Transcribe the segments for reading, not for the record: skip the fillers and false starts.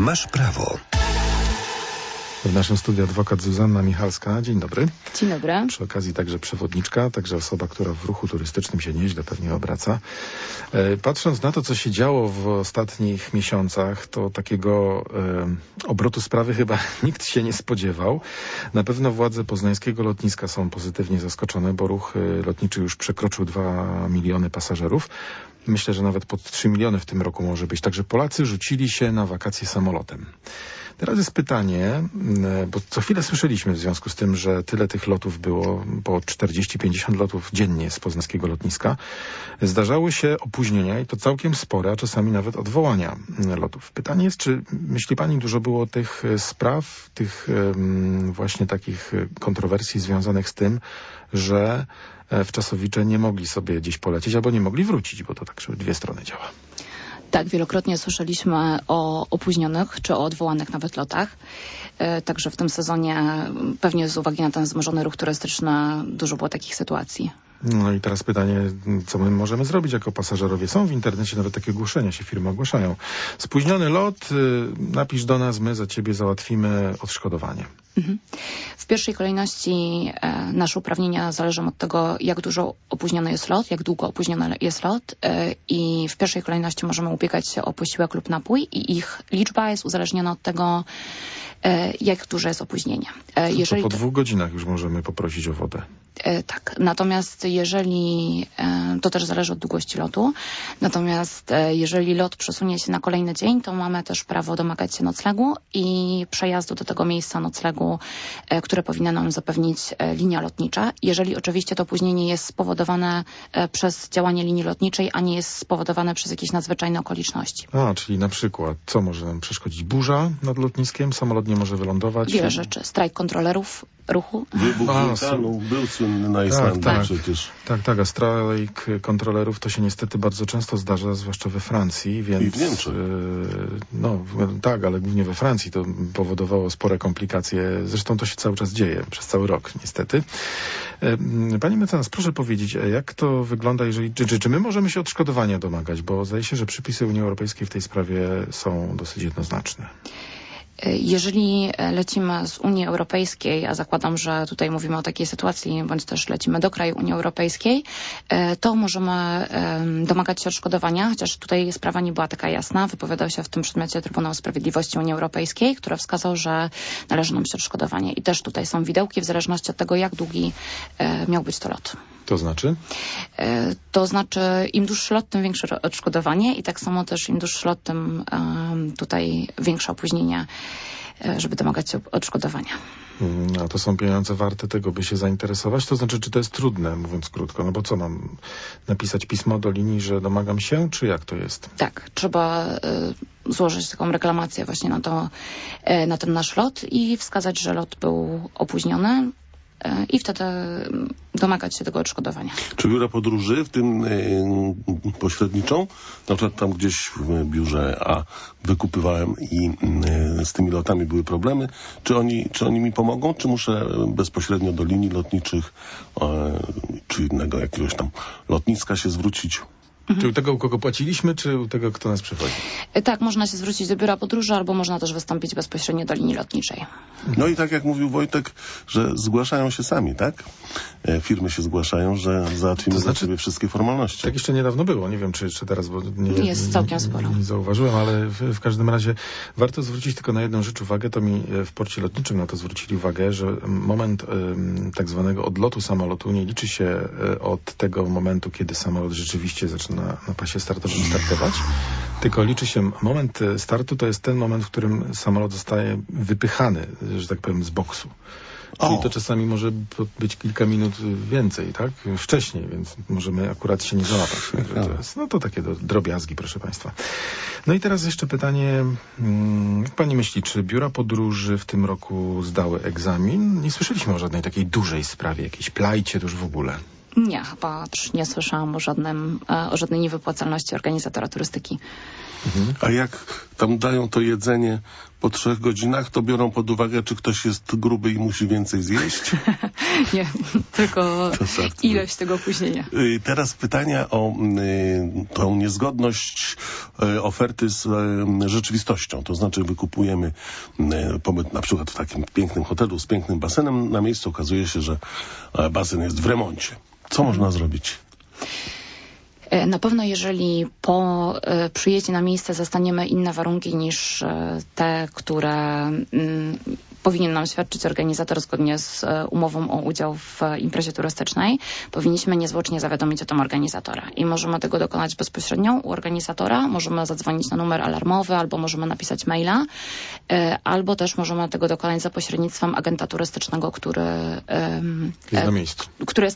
Masz prawo. W naszym studiu adwokat Zuzanna Michalska. Dzień dobry. Dzień dobry. Przy okazji także przewodniczka, także osoba, która w ruchu turystycznym się nieźle pewnie obraca. Patrząc na to, co się działo w ostatnich miesiącach, to takiego obrotu sprawy chyba nikt się nie spodziewał. Na pewno władze poznańskiego lotniska są pozytywnie zaskoczone, bo ruch lotniczy już przekroczył 2 miliony pasażerów. Myślę, że nawet pod 3 miliony w tym roku może być. Także Polacy rzucili się na wakacje samolotem. Teraz jest pytanie, bo co chwilę słyszeliśmy w związku z tym, że tyle tych lotów było, po 40-50 lotów dziennie z poznańskiego lotniska. Zdarzały się opóźnienia i to całkiem spore, a czasami nawet odwołania lotów. Pytanie jest, czy myśli pani, dużo było tych spraw, tych właśnie takich kontrowersji związanych z tym, że wczasowicze nie mogli sobie gdzieś polecieć albo nie mogli wrócić, bo to tak w dwie strony działa. Tak, wielokrotnie słyszeliśmy o opóźnionych czy o odwołanych nawet lotach. Także w tym sezonie pewnie z uwagi na ten wzmożony ruch turystyczny dużo było takich sytuacji. No i teraz pytanie, co my możemy zrobić jako pasażerowie? Są w internecie nawet takie ogłoszenia, się firmy ogłaszają. Spóźniony lot, napisz do nas, my za ciebie załatwimy odszkodowanie. W pierwszej kolejności nasze uprawnienia zależą od tego, jak dużo opóźniony jest lot, jak długo opóźniony jest lot i w pierwszej kolejności możemy ubiegać się o posiłek lub napój i ich liczba jest uzależniona od tego, jak duże jest opóźnienie. Jeżeli to po 2 godzinach już możemy poprosić o wodę. Tak, natomiast jeżeli, to też zależy od długości lotu, natomiast jeżeli lot przesunie się na kolejny dzień, to mamy też prawo domagać się noclegu i przejazdu do tego miejsca noclegu, które powinna nam zapewnić linia lotnicza. Jeżeli oczywiście to opóźnienie jest spowodowane przez działanie linii lotniczej, a nie jest spowodowane przez jakieś nadzwyczajne okoliczności. Czyli na przykład, co może nam przeszkodzić? Burza nad lotniskiem? Samolot nie może wylądować? Wiele rzeczy. Strajk kontrolerów ruchu. Wybuch wulkanu był słynny na Islandii przecież. Tak, a strajk kontrolerów to się niestety bardzo często zdarza, zwłaszcza we Francji, więc... I w Niemczech. Tak, ale głównie we Francji to powodowało spore komplikacje. Zresztą to się cały czas dzieje, przez cały rok niestety. Pani mecenas, proszę powiedzieć, jak to wygląda, jeżeli... Czy my możemy się odszkodowania domagać? Bo zdaje się, że przepisy Unii Europejskiej w tej sprawie są dosyć jednoznaczne. Jeżeli lecimy z Unii Europejskiej, a zakładam, że tutaj mówimy o takiej sytuacji, bądź też lecimy do kraju Unii Europejskiej, to możemy domagać się odszkodowania, chociaż tutaj sprawa nie była taka jasna. Wypowiadał się w tym przedmiocie Trybunał Sprawiedliwości Unii Europejskiej, który wskazał, że należy nam się odszkodowanie. I też tutaj są widełki w zależności od tego, jak długi miał być to lot. To znaczy? To znaczy, im dłuższy lot, tym większe odszkodowanie i tak samo też im dłuższy lot, tym tutaj większe opóźnienie, żeby domagać się odszkodowania. A to są pieniądze warte tego, by się zainteresować? To znaczy, czy to jest trudne, mówiąc krótko? No bo co, mam napisać pismo do linii, że domagam się, czy jak to jest? Tak, trzeba złożyć taką reklamację właśnie na ten nasz lot i wskazać, że lot był opóźniony i wtedy domagać się tego odszkodowania. Czy biura podróży w tym pośredniczą? Na przykład tam gdzieś w biurze A wykupywałem i z tymi lotami były problemy. Czy oni mi pomogą? Czy muszę bezpośrednio do linii lotniczych czy innego jakiegoś tam lotniska się zwrócić? Czy u tego, u kogo płaciliśmy, czy u tego, kto nas przychodzi? Tak, można się zwrócić do biura podróży, albo można też wystąpić bezpośrednio do linii lotniczej. No i tak jak mówił Wojtek, że zgłaszają się sami, tak? Firmy się zgłaszają, że załatwimy za siebie wszystkie formalności. Tak jeszcze niedawno było. Nie wiem, czy jeszcze teraz, bo jest całkiem sporo. Nie zauważyłem, ale w każdym razie warto zwrócić tylko na jedną rzecz uwagę. To mi w porcie lotniczym na to zwrócili uwagę, że moment tak zwanego odlotu samolotu nie liczy się od tego momentu, kiedy samolot rzeczywiście zaczyna na pasie startowym startować, tylko liczy się moment startu, to jest ten moment, w którym samolot zostaje wypychany, że tak powiem, z boksu. Czyli to czasami może być kilka minut więcej, tak? Wcześniej, więc możemy akurat się nie załapać. To takie drobiazgi, proszę Państwa. No i teraz jeszcze pytanie, jak Pani myśli, czy biura podróży w tym roku zdały egzamin? Nie słyszeliśmy o żadnej takiej dużej sprawie, jakiejś plajcie to już w ogóle. Nie, chyba też nie słyszałam o żadnej niewypłacalności organizatora turystyki. A jak tam dają to jedzenie po 3 godzinach, to biorą pod uwagę, czy ktoś jest gruby i musi więcej zjeść? Nie, tylko ilość tego opóźnienia. Teraz pytania o tą niezgodność oferty z rzeczywistością. To znaczy wykupujemy pobyt na przykład w takim pięknym hotelu z pięknym basenem. Na miejscu okazuje się, że basen jest w remoncie. Co można zrobić? Na pewno jeżeli po przyjeździe na miejsce zastaniemy inne warunki niż te, które powinien nam świadczyć organizator zgodnie z umową o udział w imprezie turystycznej, powinniśmy niezwłocznie zawiadomić o tym organizatora. I możemy tego dokonać bezpośrednio u organizatora, możemy zadzwonić na numer alarmowy, albo możemy napisać maila, albo też możemy tego dokonać za pośrednictwem agenta turystycznego, który jest na miejscu.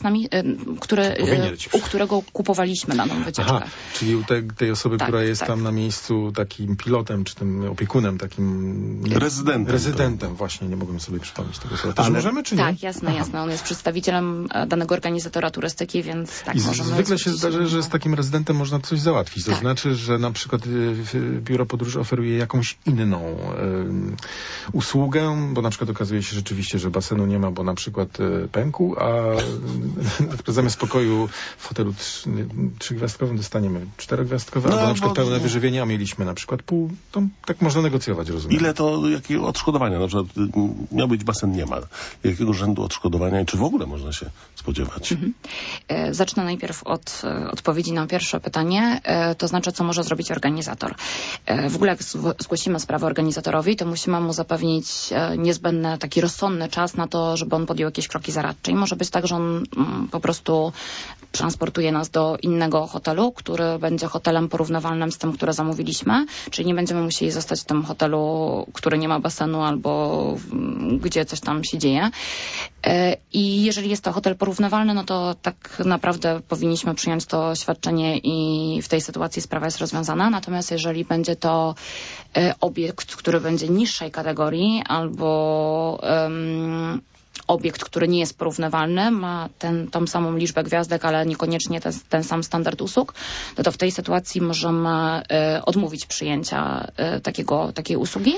U którego kupowaliśmy daną wycieczkę. Aha, czyli u tej osoby, która jest tam na miejscu takim pilotem, czy tym opiekunem, takim rezydentem właśnie. Nie mogłem sobie przypomnieć tego słowa. Ale możemy, czy nie? Tak, jasne. On jest przedstawicielem danego organizatora turystyki, więc tak, możemy... Zwykle się zdarza, że z takim rezydentem można coś załatwić. To znaczy, że na przykład biuro podróży oferuje jakąś inną usługę, bo na przykład okazuje się rzeczywiście, że basenu nie ma, bo na przykład pękł, a zamiast pokoju w hotelu 3-gwiazdkowym dostaniemy 4-gwiazdkowe, albo na przykład pełne wyżywienie, a mieliśmy na przykład pół. To tak można negocjować, rozumiem. Ile to, jakie odszkodowania? Na przykład miał być basen, nie ma. Jakiego rzędu odszkodowania i czy w ogóle można się spodziewać? Zacznę najpierw od odpowiedzi na pierwsze pytanie, to znaczy, co może zrobić organizator. W ogóle jak zgłosimy sprawę organizatorowi, to musimy mu zapewnić niezbędny, taki rozsądny czas na to, żeby on podjął jakieś kroki zaradcze. I może być tak, że on po prostu transportuje nas do innego hotelu, który będzie hotelem porównywalnym z tym, które zamówiliśmy, czyli nie będziemy musieli zostać w tym hotelu, który nie ma basenu albo gdzie coś tam się dzieje. I jeżeli jest to hotel porównywalny, no to tak naprawdę powinniśmy przyjąć to świadczenie i w tej sytuacji sprawa jest rozwiązana. Natomiast jeżeli będzie to obiekt, który będzie niższej kategorii albo obiekt, który nie jest porównywalny, ma tą samą liczbę gwiazdek, ale niekoniecznie ten sam standard usług, to w tej sytuacji możemy odmówić przyjęcia takiej usługi.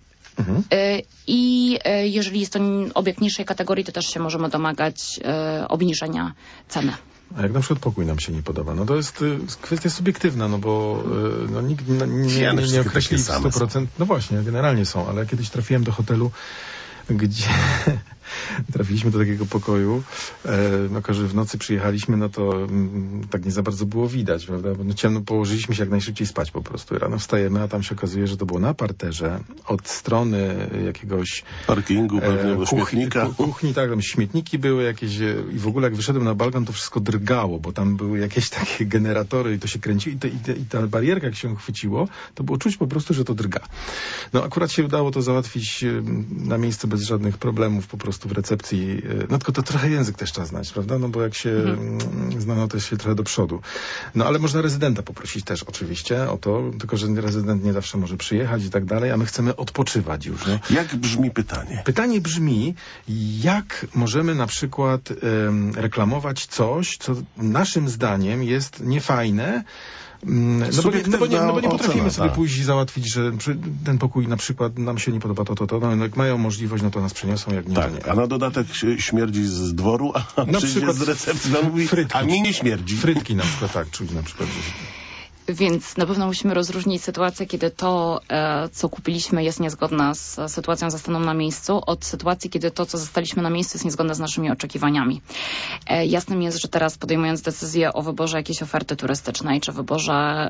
I jeżeli jest to obiekt niższej kategorii, to też się możemy domagać obniżenia ceny. A jak na przykład pokój nam się nie podoba? No to jest kwestia subiektywna, no bo nikt nie określi w 100%. No właśnie, generalnie są, ale kiedyś trafiłem do hotelu, gdzie trafiliśmy do takiego pokoju, że w nocy przyjechaliśmy, no to tak nie za bardzo było widać, prawda? Bo ciemno, położyliśmy się jak najszybciej spać po prostu. Rano wstajemy, a tam się okazuje, że to było na parterze, od strony jakiegoś parkingu, pewnego śmietnika. Kuchni, tak, tam śmietniki były jakieś i w ogóle jak wyszedłem na balkon, to wszystko drgało, bo tam były jakieś takie generatory i to się kręciło i ta barierka, jak się chwyciło, to było czuć po prostu, że to drga. No akurat się udało to załatwić na miejscu bez żadnych problemów, po prostu w recepcji. No tylko to trochę język też trzeba znać, prawda? No bo jak się zna, no to się trochę do przodu. No ale można rezydenta poprosić też oczywiście o to, tylko że rezydent nie zawsze może przyjechać i tak dalej, a my chcemy odpoczywać już, nie? Jak brzmi pytanie? Pytanie brzmi, jak możemy na przykład reklamować coś, co naszym zdaniem jest niefajne, no bo nie potrafimy sobie pójść i załatwić, że ten pokój na przykład nam się nie podoba to. No, jak mają możliwość, no to nas przeniosą, jak nie, tak, to nie. A na dodatek śmierdzi z dworu, a na przykład z recepcji mówi, frytki, a mi nie śmierdzi. Frytki na przykład, tak, czuć na przykład. Więc na pewno musimy rozróżnić sytuację, kiedy to, co kupiliśmy, jest niezgodne z sytuacją zastaną na miejscu, od sytuacji, kiedy to, co zostaliśmy na miejscu, jest niezgodne z naszymi oczekiwaniami. Jasnym jest, że teraz podejmując decyzję o wyborze jakiejś oferty turystycznej, czy wyborze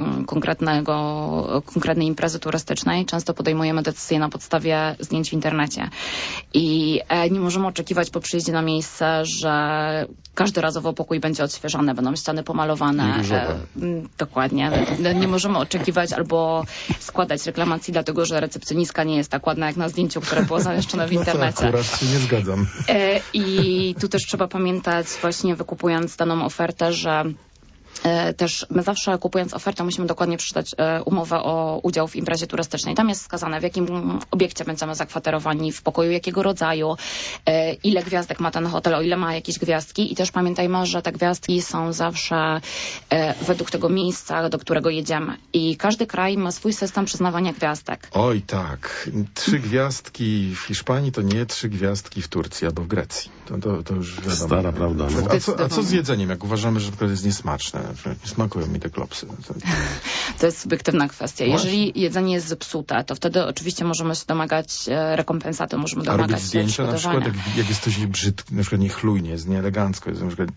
konkretnej imprezy turystycznej, często podejmujemy decyzję na podstawie zdjęć w internecie. I nie możemy oczekiwać po przyjeździe na miejsce, że każdorazowo pokój będzie odświeżony, będą ściany pomalowane. Dokładnie. Nie możemy oczekiwać albo składać reklamacji, dlatego że recepcjonistka nie jest tak ładna jak na zdjęciu, które było zamieszczone w internecie. No to akurat się nie zgadzam. I tu też trzeba pamiętać, właśnie wykupując daną ofertę, że też my zawsze kupując ofertę musimy dokładnie przeczytać umowę o udział w imprezie turystycznej. Tam jest wskazane, w jakim obiekcie będziemy zakwaterowani, w pokoju jakiego rodzaju, ile gwiazdek ma ten hotel, o ile ma jakieś gwiazdki. I też pamiętajmy, że te gwiazdki są zawsze według tego miejsca, do którego jedziemy. I każdy kraj ma swój system przyznawania gwiazdek. Oj tak. 3 gwiazdki w Hiszpanii to nie 3 gwiazdki w Turcji albo w Grecji. To już wiadomo. Stara prawda. No. A co z jedzeniem, jak uważamy, że to jest niesmaczne? Nie smakują mi te klopsy. To jest subiektywna kwestia. Właśnie. Jeżeli jedzenie jest zepsute, to wtedy oczywiście możemy się domagać rekompensaty, możemy A domagać robić się zdjęcia na przykład, odszkodowania. jak jest coś brzydkie, na przykład niechlujnie, jest nieelegancko, jest na przykład,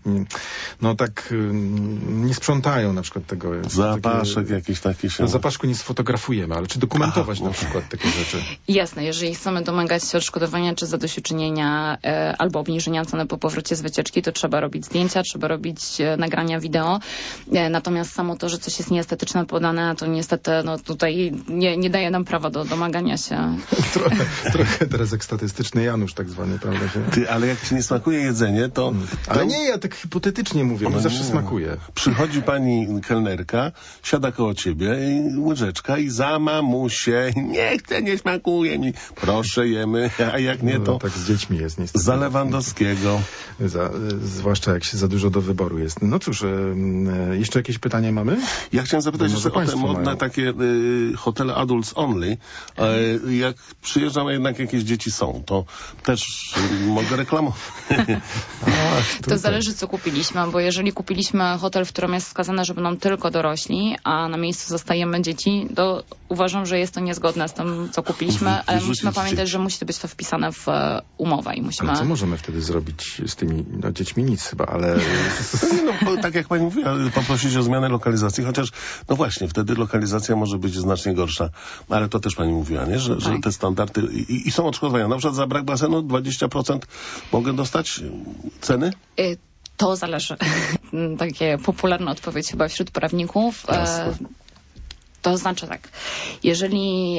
nie sprzątają na przykład tego. Zapaszek jakiś taki się... No, zapaszku nie sfotografujemy, ale czy dokumentować na przykład takie rzeczy? Jasne, jeżeli chcemy domagać się odszkodowania czy zadośćuczynienia albo obniżenia ceny po powrocie z wycieczki, to trzeba robić zdjęcia, trzeba robić nagrania wideo. Natomiast samo to, że coś jest nieestetyczne podane, to niestety tutaj nie daje nam prawa do domagania się. Trochę teraz jak statystyczny Janusz tak zwany, prawda? Ty, ale jak ci nie smakuje jedzenie, to... Ale nie, ja tak hipotetycznie mówię, mi zawsze smakuje. Przychodzi pani kelnerka, siada koło ciebie, i łyżeczka i za mamusię. Nie chcę, nie smakuje mi. Proszę, jemy, a jak nie, to... Tak z dziećmi jest niestety. Za Lewandowskiego. Zwłaszcza jak się za dużo do wyboru jest. No cóż, jeszcze jakieś pytania mamy? Ja chciałem zapytać jeszcze o te modne takie hotele adults only. Jak przyjeżdżam, jednak jakieś dzieci są, to też mogę reklamować. To zależy, co kupiliśmy, bo jeżeli kupiliśmy hotel, w którym jest wskazane, że będą tylko dorośli, a na miejscu zostajemy dzieci, to uważam, że jest to niezgodne z tym, co kupiliśmy, ale musimy pamiętać, że musi to być wpisane w umowę i musimy... Ale co możemy wtedy zrobić z tymi dziećmi? Nic chyba, ale... No, tak jak pani mówiła, poprosić o zmianę lokalizacji, chociaż no właśnie, wtedy lokalizacja może być znacznie gorsza. Ale to też pani mówiła, nie? Że te standardy i są odszkodowania. Na przykład za brak basenu 20% mogę dostać ceny? To zależy. Takie popularna odpowiedź chyba wśród prawników. To znaczy tak, jeżeli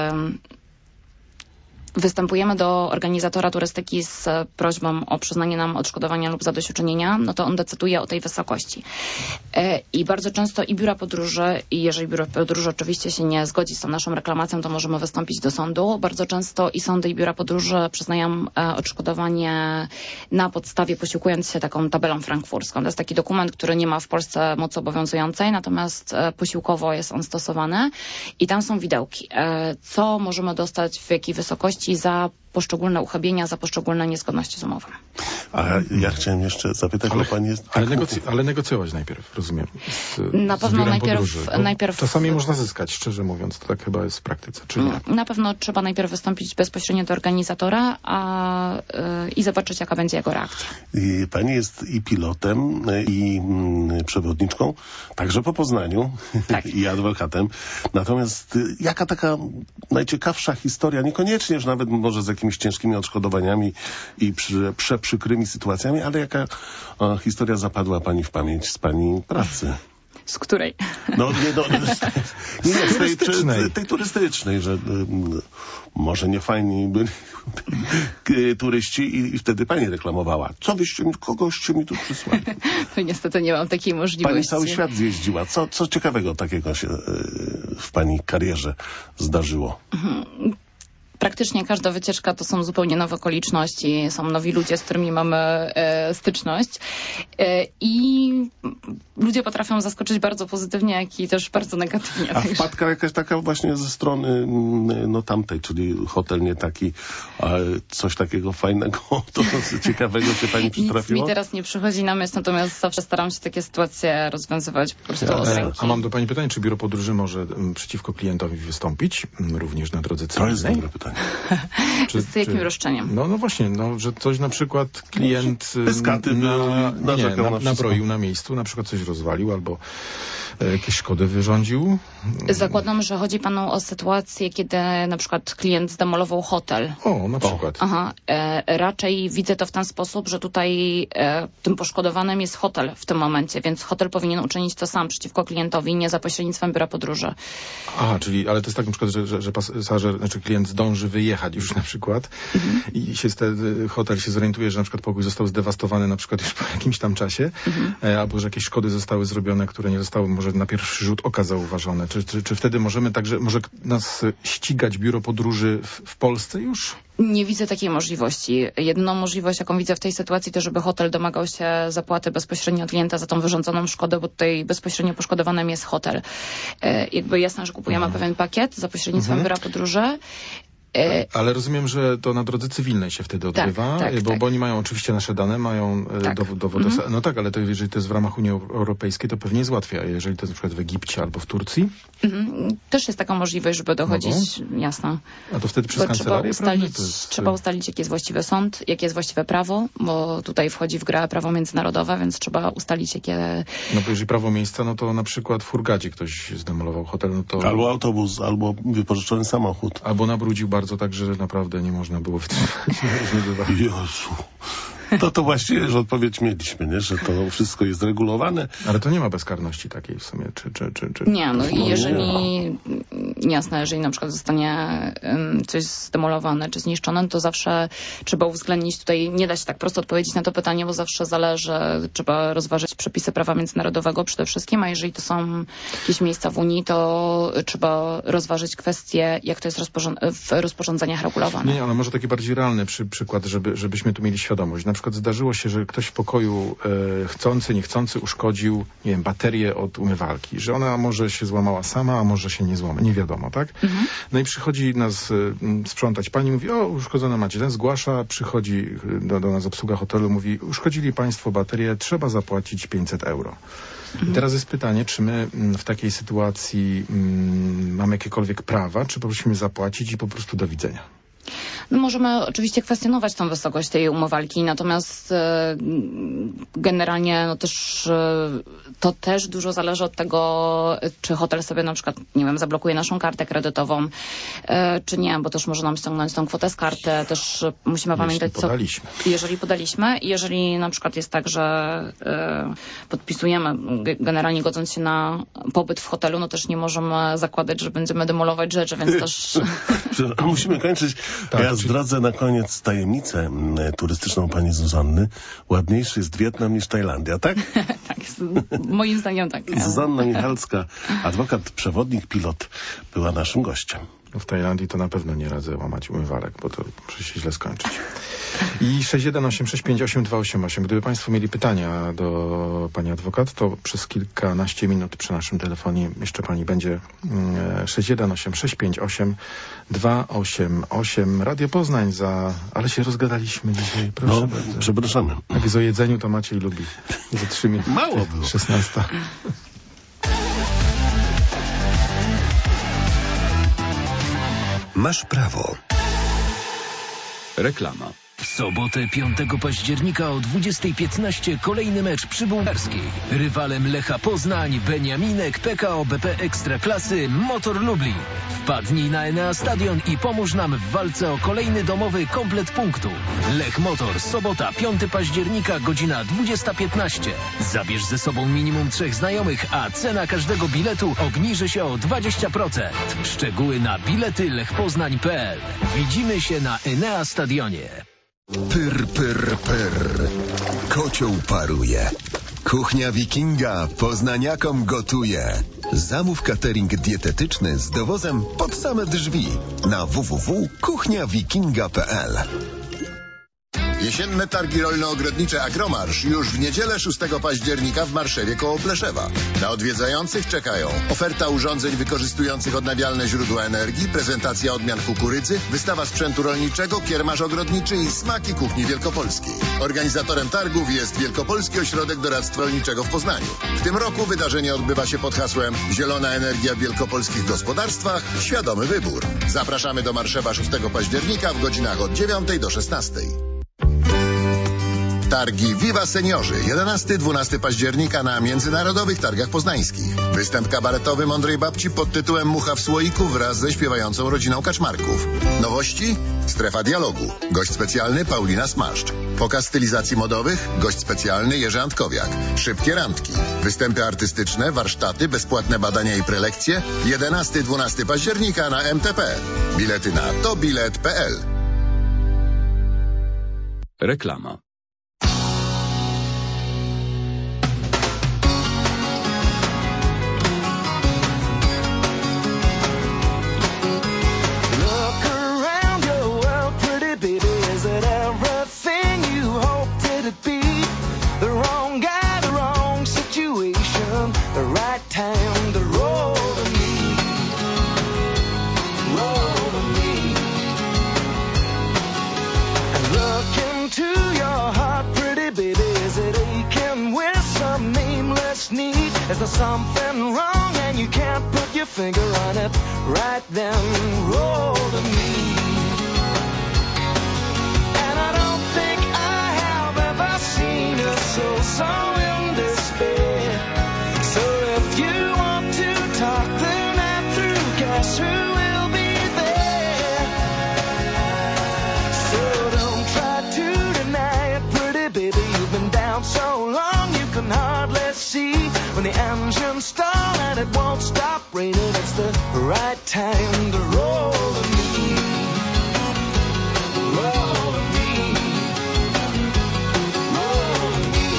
występujemy do organizatora turystyki z prośbą o przyznanie nam odszkodowania lub zadośćuczynienia, no to on decyduje o tej wysokości. I bardzo często i biura podróży, i jeżeli biuro podróży oczywiście się nie zgodzi z tą naszą reklamacją, to możemy wystąpić do sądu. Bardzo często i sądy, i biura podróży przyznają odszkodowanie na podstawie, posiłkując się taką tabelą frankfurską. To jest taki dokument, który nie ma w Polsce mocy obowiązującej, natomiast posiłkowo jest on stosowany i tam są widełki. Co możemy dostać, w jakiej wysokości za poszczególne uchybienia, za poszczególne niezgodności z umową. A ja chciałem jeszcze zapytać, bo pani jest... Ale negocjować najpierw, rozumiem. Na pewno najpierw... Czasami można zyskać, szczerze mówiąc, to tak chyba jest w praktyce, czy nie? Na pewno trzeba najpierw wystąpić bezpośrednio do organizatora i zobaczyć, jaka będzie jego reakcja. Pani jest i pilotem, i przewodniczką, także po Poznaniu, tak. I adwokatem. Natomiast jaka taka najciekawsza historia, niekoniecznie już nawet może z jakimiś ciężkimi odszkodowaniami i przeprzykrymi sytuacjami, ale jaka historia zapadła pani w pamięć z pani pracy? Z której? Tej turystycznej, że może nie fajni byli turyści i wtedy pani reklamowała. Kogoście mi tu przysłali? To niestety nie mam takiej możliwości. Pani cały świat zjeździła. Co ciekawego takiego się w pani karierze zdarzyło? Praktycznie każda wycieczka to są zupełnie nowe okoliczności, są nowi ludzie, z którymi mamy styczność i ludzie potrafią zaskoczyć bardzo pozytywnie, jak i też bardzo negatywnie. A wpadka jakaś taka właśnie ze strony tamtej, czyli hotel nie taki, coś takiego fajnego, to ciekawego się pani przytrafiło? Nic mi teraz nie przychodzi na myśl, natomiast zawsze staram się takie sytuacje rozwiązywać po prostu od ręki. A mam do pani pytanie, czy biuro podróży może przeciwko klientowi wystąpić, również na drodze cywilnej? To jest dobre pytanie. Z jakim roszczeniem? No właśnie, że coś na przykład klient nabroił na miejscu, na przykład coś rozwalił albo jakieś szkody wyrządził. Zakładam, że chodzi panu o sytuację, kiedy na przykład klient zdemolował hotel. O, na przykład. Raczej widzę to w ten sposób, że tutaj tym poszkodowanym jest hotel w tym momencie, więc hotel powinien uczynić to sam przeciwko klientowi, nie za pośrednictwem biura podróży. Aha, ale to jest tak na przykład, że pasażer, znaczy klient zdąży wyjechać już na przykład i hotel się zorientuje, że na przykład pokój został zdewastowany na przykład już po jakimś tam czasie, albo że jakieś szkody zostały zrobione, które nie zostały może na pierwszy rzut oka zauważone. Czy wtedy może nas ścigać biuro podróży w Polsce już? Nie widzę takiej możliwości. Jedyną możliwość, jaką widzę w tej sytuacji, to żeby hotel domagał się zapłaty bezpośrednio od klienta za tą wyrządzoną szkodę, bo tutaj bezpośrednio poszkodowanym jest hotel. Jakby jasne, że kupujemy pewien pakiet za pośrednictwem biura podróży Ale rozumiem, że to na drodze cywilnej się wtedy odbywa, tak, bo oni mają oczywiście nasze dane, mają dowód. No tak, ale to jeżeli to jest w ramach Unii Europejskiej, to pewnie jest łatwiej, a jeżeli to jest na przykład w Egipcie albo w Turcji? Też jest taka możliwość, żeby dochodzić, jasno. A to wtedy przez kancelarię? Trzeba ustalić, jaki jest właściwy sąd, jakie jest właściwe prawo, bo tutaj wchodzi w grę prawo międzynarodowe, więc trzeba ustalić, jakie... No bo jeżeli prawo miejsca, no to na przykład w Hurgadzie ktoś zdemolował hotel, no to... Albo autobus, albo wypożyczony samochód. Albo nabrudził bardzo tak, że naprawdę nie można było wytrzymać. Jezu. To właściwie, że odpowiedź mieliśmy, nie? Że to wszystko jest regulowane. Ale to nie ma bezkarności takiej w sumie, czy... Nie, no i jeżeli, jasne, jeżeli na przykład zostanie coś zdemolowane, czy zniszczone, to zawsze trzeba uwzględnić tutaj, nie da się tak prosto odpowiedzieć na to pytanie, bo zawsze zależy, trzeba rozważyć przepisy prawa międzynarodowego przede wszystkim, a jeżeli to są jakieś miejsca w Unii, to trzeba rozważyć kwestię, jak to jest w rozporządzeniach regulowane. Nie, ale może taki bardziej realny przykład, żebyśmy tu mieli świadomość. Na przykład zdarzyło się, że ktoś w pokoju chcący, niechcący uszkodził, nie wiem, baterię od umywalki, że ona może się złamała sama, a może się nie złama, nie wiadomo, tak? No i przychodzi nas sprzątać pani, mówi, o, uszkodzone macie, ten zgłasza, przychodzi do nas obsługa hotelu, mówi, uszkodzili państwo baterię, trzeba zapłacić 500 euro. I teraz jest pytanie, czy my w takiej sytuacji mamy jakiekolwiek prawa, czy prosimy zapłacić i po prostu do widzenia? No możemy oczywiście kwestionować tą wysokość tej umywalki, natomiast generalnie no też to też dużo zależy od tego, czy hotel sobie na przykład, nie wiem, zablokuje naszą kartę kredytową, czy nie, bo też może nam ściągnąć tą kwotę z karty. Też musimy pamiętać, jeżeli podaliśmy. Jeżeli na przykład jest tak, że podpisujemy, generalnie godząc się na pobyt w hotelu, no też nie możemy zakładać, że będziemy demolować rzeczy, więc też... Musimy kończyć. Tak, ja zdradzę na koniec tajemnicę turystyczną pani Zuzanny. Ładniejszy jest Wietnam niż Tajlandia, tak? Tak, moim zdaniem tak. Zuzanna Michalska, adwokat, przewodnik, pilot, była naszym gościem. W Tajlandii to na pewno nie radzę łamać umywalek, bo to może się źle skończyć. I 618658288. Gdyby państwo mieli pytania do pani adwokat, to przez kilkanaście minut przy naszym telefonie jeszcze pani będzie. 618658288. Radio Poznań ale się rozgadaliśmy dzisiaj. Proszę bardzo. Przepraszamy. Jak jest o jedzeniu, to Maciej lubi. Za 3 minuty. Mało było. 16. Masz prawo. Reklama. W sobotę 5 października o 20:15 kolejny mecz przybułgarskiej. Rywalem Lecha Poznań, Beniaminek, PKO BP Ekstraklasy, Motor Lublin. Wpadnij na Enea Stadion i pomóż nam w walce o kolejny domowy komplet punktu. Lech Motor, sobota 5 października, godzina 20:15. Zabierz ze sobą minimum 3 znajomych, a cena każdego biletu obniży się o 20%. Szczegóły na bilety lechpoznań.pl. Widzimy się na Enea Stadionie. Pyr, pyr, pyr. Kocioł paruje. Kuchnia Wikinga poznaniakom gotuje. Zamów catering dietetyczny z dowozem pod same drzwi na www.kuchniawikinga.pl. Jesienne targi rolno-ogrodnicze Agromarsz już w niedzielę 6 października w Marszewie koło Pleszewa. Na odwiedzających czekają oferta urządzeń wykorzystujących odnawialne źródła energii, prezentacja odmian kukurydzy, wystawa sprzętu rolniczego, kiermasz ogrodniczy i smaki kuchni wielkopolskiej. Organizatorem targów jest Wielkopolski Ośrodek Doradztwa Rolniczego w Poznaniu. W tym roku wydarzenie odbywa się pod hasłem Zielona energia w wielkopolskich gospodarstwach, świadomy wybór. Zapraszamy do Marszewa 6 października w godzinach od 9 do 16. Targi Viva Seniorzy 11-12 października na Międzynarodowych Targach Poznańskich. Występ kabaretowy Mądrej Babci pod tytułem Mucha w słoiku wraz ze śpiewającą rodziną Kaczmarków. Nowości? Strefa dialogu. Gość specjalny Paulina Smaszcz. Pokaz stylizacji modowych? Gość specjalny Jerzy Antkowiak. Szybkie randki. Występy artystyczne, warsztaty, bezpłatne badania i prelekcje. 11-12 października na MTP. Bilety na tobilet.pl. Reklama. Time to roll with me, roll with me. there something wrong and you can't put your finger on it? Right then, roll to me. And I don't think I have ever seen a soul so in despair. So if you want to talk the night through, guess who will be there? So don't try to deny it, pretty baby. You've been down so long you can hardly see. When the engines start and it won't stop raining, it's the right time to roll to me. Roll to me. Roll to me.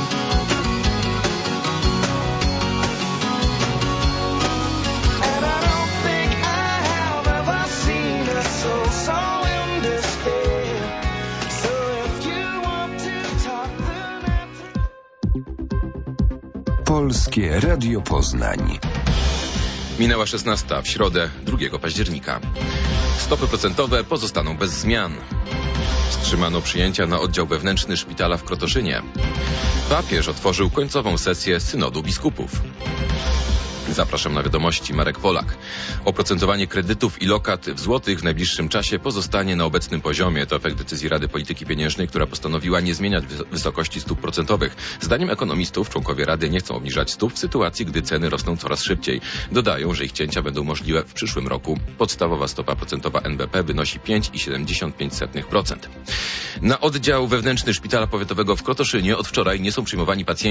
And I don't think I have ever seen a soul so in despair. So if you want to talk the night through. Polskie Radio Poznań. Minęła 16 w środę 2 października. Stopy procentowe pozostaną bez zmian. Wstrzymano przyjęcia na oddział wewnętrzny szpitala w Krotoszynie. Papież otworzył końcową sesję synodu biskupów. Zapraszam na wiadomości. Marek Polak. Oprocentowanie kredytów i lokat w złotych w najbliższym czasie pozostanie na obecnym poziomie. To efekt decyzji Rady Polityki Pieniężnej, która postanowiła nie zmieniać wysokości stóp procentowych. Zdaniem ekonomistów członkowie Rady nie chcą obniżać stóp w sytuacji, gdy ceny rosną coraz szybciej. Dodają, że ich cięcia będą możliwe w przyszłym roku. Podstawowa stopa procentowa NBP wynosi 5,75%. Na oddział wewnętrzny szpitala powiatowego w Krotoszynie od wczoraj nie są przyjmowani pacjenci